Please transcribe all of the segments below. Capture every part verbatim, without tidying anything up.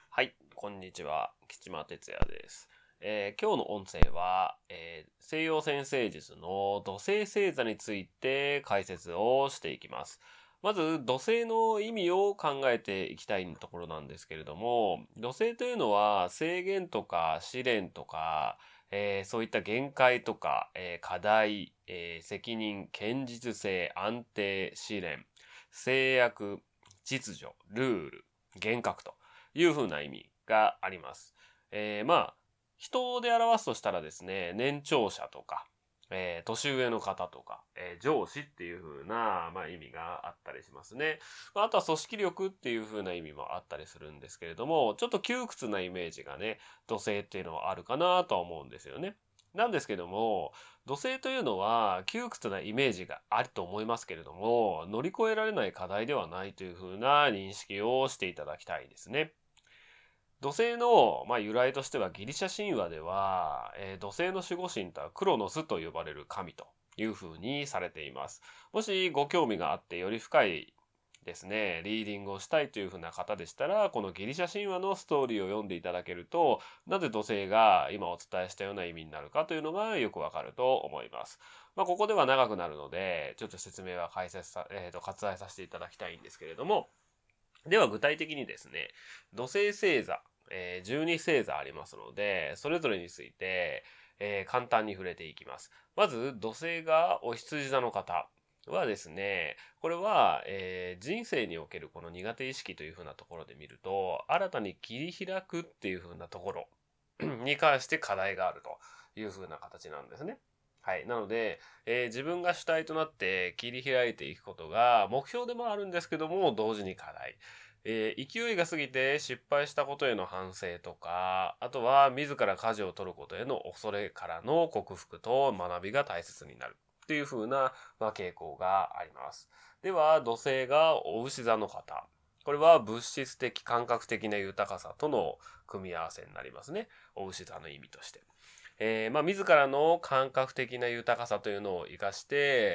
はい、こんにちは。吉間哲也です。えー今日の音声は、えー西洋占星術の土星星座について解説をしていきます。まず、土星の意味を考えていきたいところなんですけれども、土星というのは制限とか試練とか、えーそういった限界とか、えー課題、えー責任、堅実性、安定、試練、制約、秩序、ルール、厳格というふうな意味があります。えーまあ、人で表すとしたらですね、年長者とか、えー年上の方とか、えー上司っていう風な、まあ、意味があったりしますね。まあ、あとは組織力っていう風な意味もあったりするんですけれども、ちょっと窮屈なイメージがね、土星っていうのはあるかなとは思うんですよね。なんですけども、土星というのは窮屈なイメージがあると思いますけれども、乗り越えられない課題ではないという風な認識をしていただきたいですね。土星の、まあ、由来としてはギリシャ神話では、えー土星の守護神とはクロノスと呼ばれる神というふうにされています。もしご興味があってより深いですね、リーディングをしたいというふうな方でしたら、このギリシャ神話のストーリーを読んでいただけると、なぜ土星が今お伝えしたような意味になるかというのがよくわかると思います。まあ、ここでは長くなるので、ちょっと説明は解説さ、えーと、割愛させていただきたいんですけれども、では具体的にですね、土星星座、えー、じゅうに星座ありますので、それぞれについて、えー簡単に触れていきます。まず、土星がお羊座の方はですね、これは、えー人生におけるこの苦手意識というふうなところで見ると、新たに切り開くっていうふうなところに関して課題があるというふうな形なんですね。はい。なので、えー自分が主体となって切り開いていくことが目標でもあるんですけども、同時に課題。えー勢いが過ぎて失敗したことへの反省とか、あとは自ら舵を取ることへの恐れからの克服と学びが大切になるっていう風な、まあ、傾向があります。では、土星がお牛座の方。これは物質的感覚的な豊かさとの組み合わせになりますね。お牛座の意味として。えーまあ、自らの感覚的な豊かさというのを生かして、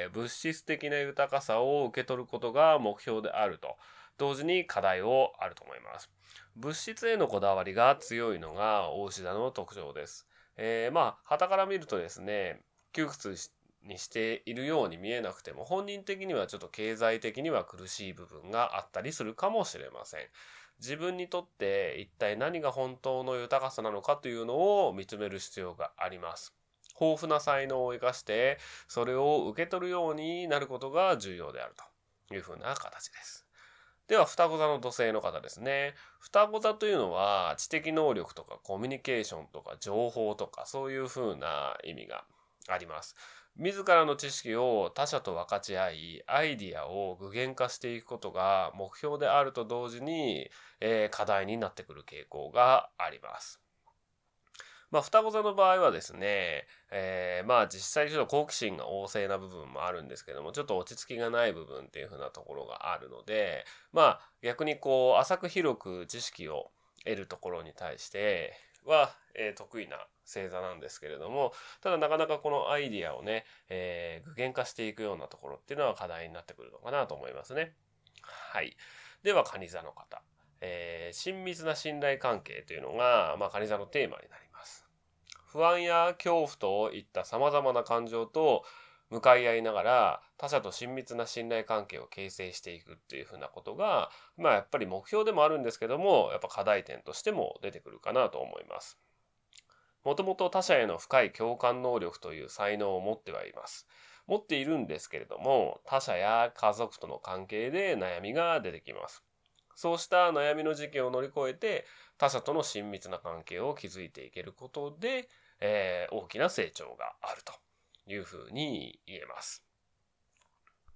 物質的な豊かさを受け取ることが目標であると、同時に課題をあると思います。物質へのこだわりが強いのが大牛座の特徴です。えー、まあ、傍から見るとですね、窮屈にしているように見えなくても、本人的にはちょっと経済的には苦しい部分があったりするかもしれません。自分にとって一体何が本当の豊かさなのかというのを見つめる必要があります。豊富な才能を生かしてそれを受け取るようになることが重要であるというふうな形です。では双子座の土星の方ですね。双子座というのは知的能力とかコミュニケーションとか情報とかそういうふうな意味があります。自らの知識を他者と分かち合い、アイディアを具現化していくことが目標であると同時に、えー課題になってくる傾向があります。まあ、双子座の場合はですね、えーまあ実際ちょっと好奇心が旺盛な部分もあるんですけども、ちょっと落ち着きがない部分っていう風なところがあるので、まあ逆にこう浅く広く知識を得るところに対しては、えー得意な星座なんですけれども、ただなかなかこのアイディアをね、えー具現化していくようなところっていうのは課題になってくるのかなと思いますね。はい。では、蟹座の方。えー親密な信頼関係というのが、まあ、蟹座のテーマになります。不安や恐怖といった様々な感情と向かい合いながら他者と親密な信頼関係を形成していくっていうふうなことが、まあやっぱり目標でもあるんですけども、やっぱ課題点としても出てくるかなと思います。もともと他者への深い共感能力という才能を持ってはいます。持っているんですけれども、他者や家族との関係で悩みが出てきます。そうした悩みの時期を乗り越えて、他者との親密な関係を築いていけることで、えー大きな成長があるというふうに言えます。